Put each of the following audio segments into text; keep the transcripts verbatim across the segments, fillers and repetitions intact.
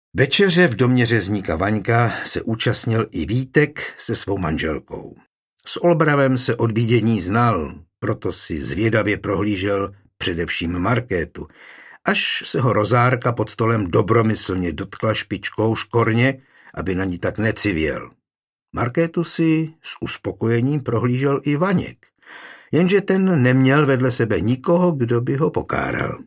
Večeře v domě řezníka Vaňka se účastnil i Vítek se svou manželkou. S Olbravem se od vidění znal, proto si zvědavě prohlížel především Markétu, až se ho Rozárka pod stolem dobromyslně dotkla špičkou škorně, aby na ní tak necivěl. Markétu si s uspokojením prohlížel i Vaněk, jenže ten neměl vedle sebe nikoho, kdo by ho pokáral.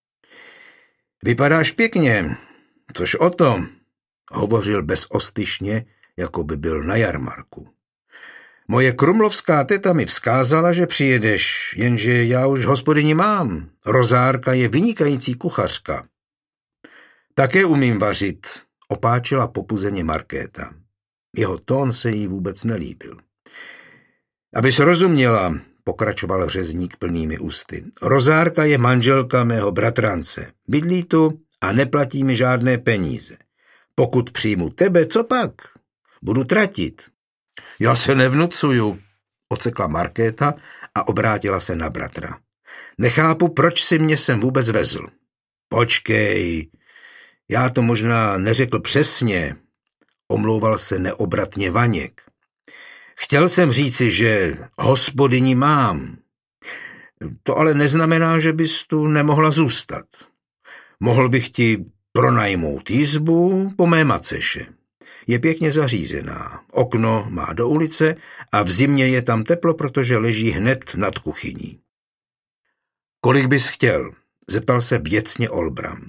Vypadáš pěkně, což o tom, hovořil bezostyšně, jako by byl na jarmarku. Moje krumlovská teta mi vzkázala, že přijedeš, jenže já už hospodyni mám. Rozárka je vynikající kuchařka. Také umím vařit, opáčila popuzeně Markéta. Jeho tón se jí vůbec nelíbil. Abys rozuměla, pokračoval řezník plnými ústy. Rozárka je manželka mého bratrance. Bydlí tu a neplatí mi žádné peníze. Pokud přijmu tebe, co pak? Budu tratit. Já se nevnucuju, ocekla Markéta a obrátila se na bratra. Nechápu, proč si mě sem vůbec vezl. Počkej, já to možná neřekl přesně, omlouval se neobratně Vaněk. Chtěl jsem říci, že hospodyni mám. To ale neznamená, že bys tu nemohla zůstat. Mohl bych ti pronajmout jizbu po mé maceše. Je pěkně zařízená, okno má do ulice a v zimě je tam teplo, protože leží hned nad kuchyní. Kolik bys chtěl? Zeptal se věcně Olbram.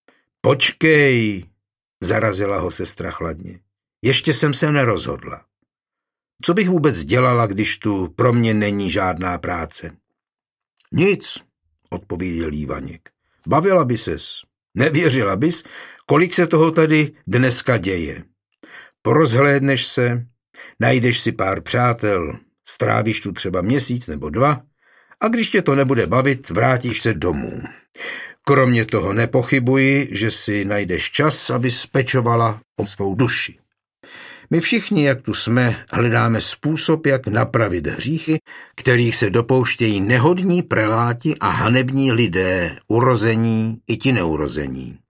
Počkej, zarazila ho sestra chladně. Ještě jsem se nerozhodla. Co bych vůbec dělala, když tu pro mě není žádná práce? Nic, odpověděl jí Vaněk. Bavila by ses. Nevěřila bys, kolik se toho tady dneska děje. Porozhlédneš se, najdeš si pár přátel, strávíš tu třeba měsíc nebo dva a když tě to nebude bavit, vrátíš se domů. Kromě toho nepochybuji, že si najdeš čas, aby spečovala o svou duši. My všichni, jak tu jsme, hledáme způsob, jak napravit hříchy, kterých se dopouštějí nehodní preláti a hanební lidé, urození i ti neurození.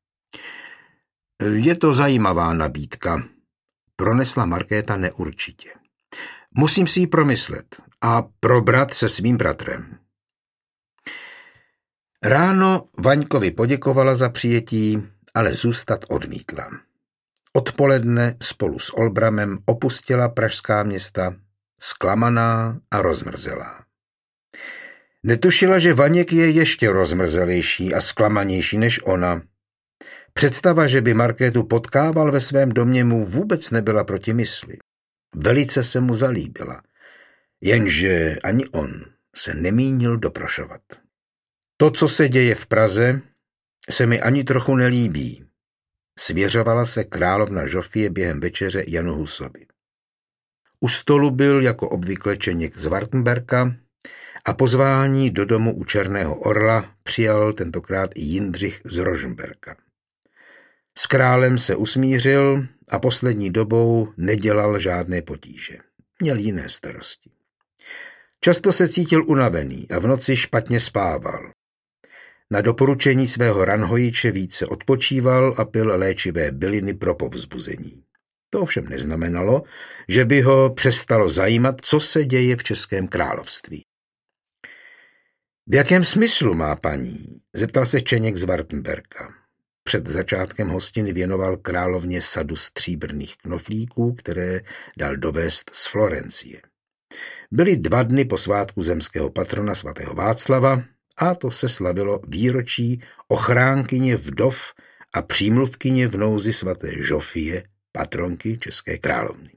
Je to zajímavá nabídka, pronesla Markéta neurčitě. Musím si ji promyslet a probrat se svým bratrem. Ráno Vaňkovi poděkovala za přijetí, ale zůstat odmítla. Odpoledne spolu s Olbramem opustila pražská města, zklamaná a rozmrzelá. Netušila, že Vaněk je ještě rozmrzelější a zklamanější než ona. Představa, že by Markétu potkával ve svém domě, mu vůbec nebyla proti mysli. Velice se mu zalíbila, jenže ani on se nemínil doprošovat. To, co se děje v Praze, se mi ani trochu nelíbí, svěřovala se královna Žofie během večeře Janu Husovi. U stolu byl jako obvykle Čeněk z Wartenberka a pozvání do domu u Černého orla přijal tentokrát i Jindřich z Rožmberka. S králem se usmířil a poslední dobou nedělal žádné potíže. Měl jiné starosti. Často se cítil unavený a v noci špatně spával. Na doporučení svého ranhojiče více odpočíval a pil léčivé byliny pro povzbuzení. To ovšem neznamenalo, že by ho přestalo zajímat, co se děje v Českém království. V jakém smyslu má paní? Zeptal se Čeněk z Wartenberka. Před začátkem hostiny věnoval královně sadu stříbrných knoflíků, které dal dovést z Florencie. Byly dva dny po svátku zemského patrona svatého Václava a to se slavilo výročí ochránkyně vdov a přímluvkyně v nouzi svaté Žofie, patronky České královny.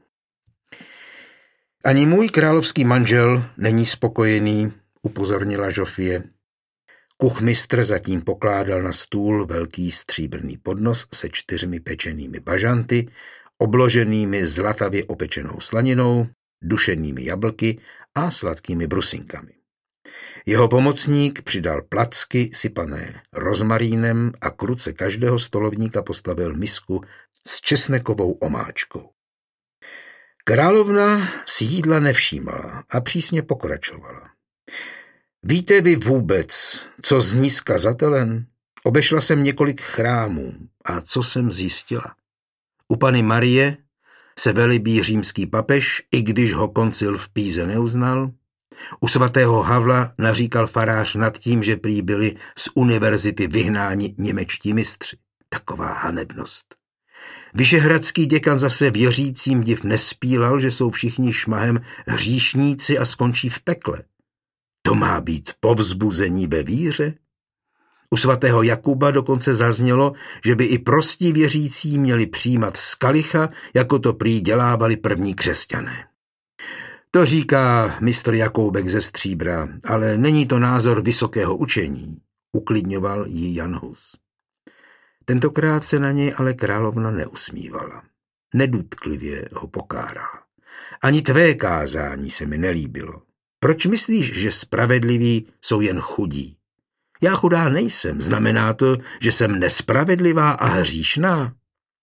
Ani můj královský manžel není spokojený, upozornila Žofie. Kuchmistr zatím pokládal na stůl velký stříbrný podnos se čtyřmi pečenými bažanty, obloženými zlatavě opečenou slaninou, dušenými jablky a sladkými brusinkami. Jeho pomocník přidal placky sypané rozmarínem a k ruce každého stolovníka postavil misku s česnekovou omáčkou. Královna si jídla nevšímala a přísně pokračovala. Víte vy vůbec, co zní skazatelen? Obešla jsem několik chrámů a co jsem zjistila? U Panny Marie se velibí římský papež, i když ho koncil v Píze neuznal. U svatého Havla naříkal farář nad tím, že prý byli z univerzity vyhnáni němečtí mistři. Taková hanebnost. Vyšehradský děkan zase věřícím div nespílal, že jsou všichni šmahem hříšníci a skončí v pekle. To má být povzbuzení ve víře? U svatého Jakuba dokonce zaznělo, že by i prostí věřící měli přijímat z kalicha, jako to prý dělávali první křesťané. To říká mistr Jakoubek ze Stříbra, ale není to názor vysokého učení, uklidňoval ji Jan Hus. Tentokrát se na něj ale královna neusmívala. Nedůtklivě ho pokárala. Ani tvé kázání se mi nelíbilo. Proč myslíš, že spravedliví jsou jen chudí? Já chudá nejsem. Znamená to, že jsem nespravedlivá a hříšná?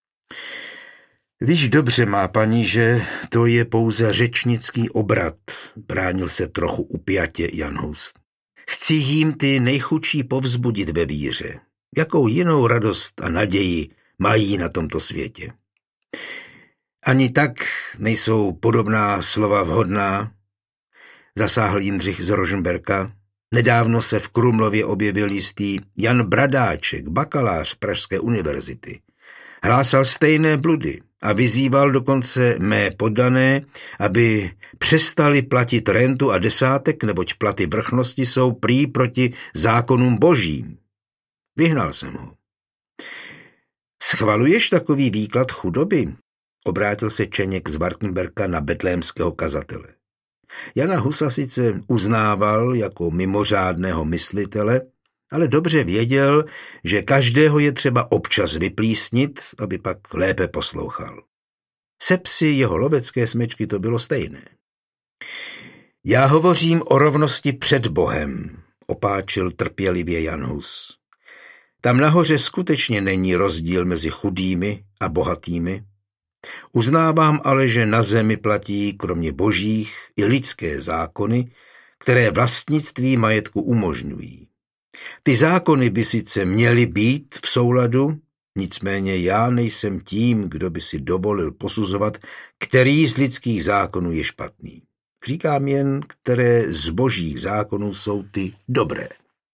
Víš dobře, má paní, že to je pouze řečnický obrat, bránil se trochu upjatě Jan Hus. Chci jim ty nejchudší povzbudit ve víře. Jakou jinou radost a naději mají na tomto světě? Ani tak nejsou podobná slova vhodná, zasáhl Jindřich z Rožmberka. Nedávno se v Krumlově objevil jistý Jan Bradáček, bakalář Pražské univerzity. Hlásal stejné bludy a vyzýval dokonce mé poddané, aby přestali platit rentu a desátek, neboť platy vrchnosti jsou prý proti zákonům božím. Vyhnal jsem ho. Schvaluješ takový výklad chudoby? Obrátil se Čeněk z Wartenberka na betlémského kazatele. Jana Husa sice uznával jako mimořádného myslitele, ale dobře věděl, že každého je třeba občas vyplísnit, aby pak lépe poslouchal. Se psy jeho lovecké smečky to bylo stejné. Já hovořím o rovnosti před Bohem, opáčil trpělivě Jan Hus. Tam nahoře skutečně není rozdíl mezi chudými a bohatými. Uznávám ale, že na zemi platí kromě božích i lidské zákony, které vlastnictví majetku umožňují. Ty zákony by sice měly být v souladu, nicméně já nejsem tím, kdo by si dovolil posuzovat, který z lidských zákonů je špatný. Říkám jen, které z božích zákonů jsou ty dobré.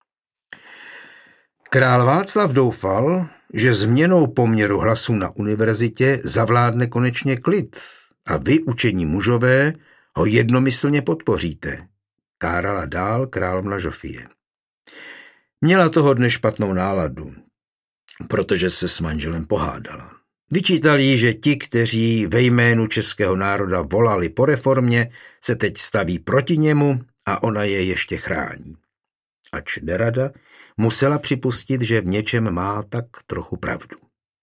Král Václav doufal, že změnou poměru hlasů na univerzitě zavládne konečně klid a vy, učení mužové, ho jednomyslně podpoříte, kárala dál královna Žofie. Měla toho dne špatnou náladu, protože se s manželem pohádala. Vyčítali jí, že ti, kteří ve jménu českého národa volali po reformě, se teď staví proti němu a ona je ještě chrání. Ač nerada, musela připustit, že v něčem má tak trochu pravdu.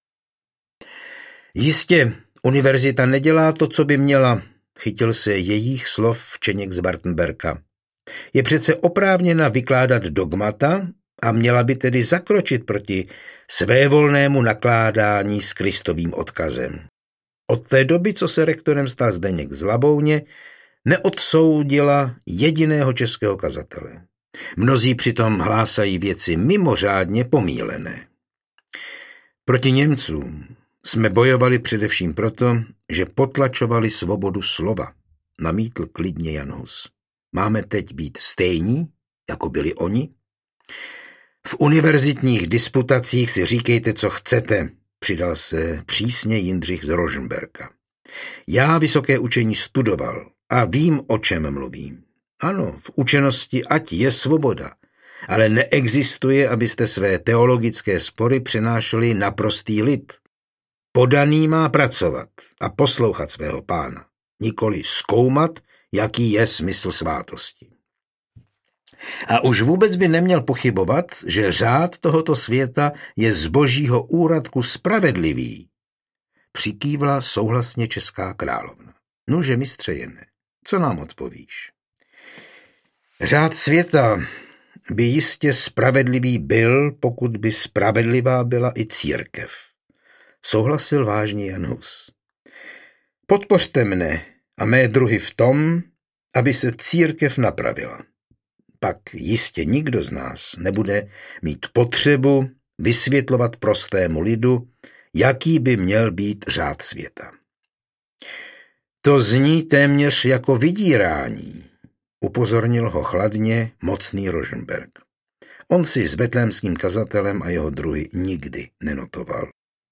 Jistě, univerzita nedělá to, co by měla, chytil se jejich slov Čeněk z Wartenberka. Je přece oprávněna vykládat dogmata a měla by tedy zakročit proti svévolnému nakládání s Kristovým odkazem. Od té doby, co se rektorem stal Zdeněk z Labouně, neodsoudila jediného českého kazatele. Mnozí přitom hlásají věci mimořádně pomílené. Proti Němcům jsme bojovali především proto, že potlačovali svobodu slova, namítl klidně Jan Hus. Máme teď být stejní, jako byli oni? V univerzitních disputacích si říkejte, co chcete, přidal se přísně Jindřich z Rožmberka. Já vysoké učení studoval a vím, o čem mluvím. Ano, v učenosti ať je svoboda, ale neexistuje, abyste své teologické spory přenášeli na prostý lid. Podaný má pracovat a poslouchat svého pána, nikoli zkoumat, jaký je smysl svátosti. A už vůbec by neměl pochybovat, že řád tohoto světa je z božího úradku spravedlivý. Přikývla souhlasně česká královna. Nuže, mistře Jene, co nám odpovíš? Řád světa by jistě spravedlivý byl, pokud by spravedlivá byla i církev. Souhlasil vážně Jan Hus. Podpořte mne a mé druhy v tom, aby se církev napravila. Pak jistě nikdo z nás nebude mít potřebu vysvětlovat prostému lidu, jaký by měl být řád světa. To zní téměř jako vydírání, upozornil ho chladně mocný Rožmberk. On si s betlémským kazatelem a jeho druhy nikdy nenotoval.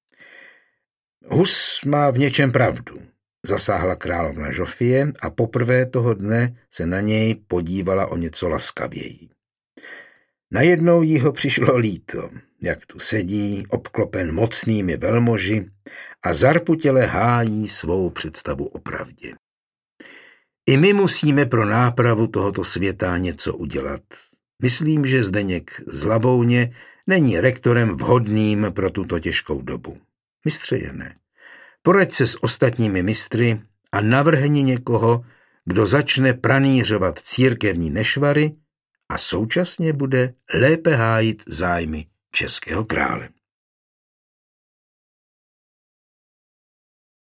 Hus má v něčem pravdu, zasáhla královna Žofie a poprvé toho dne se na něj podívala o něco laskavěji. Najednou jí ho přišlo líto, jak tu sedí, obklopen mocnými velmoži a zarputěle hájí svou představu o pravdě. I my musíme pro nápravu tohoto světa něco udělat. Myslím, že Zdeněk z Labouně není rektorem vhodným pro tuto těžkou dobu. Mistře Jene, poraď se s ostatními mistry a navrhni někoho, kdo začne pranířovat církevní nešvary a současně bude lépe hájit zájmy českého krále.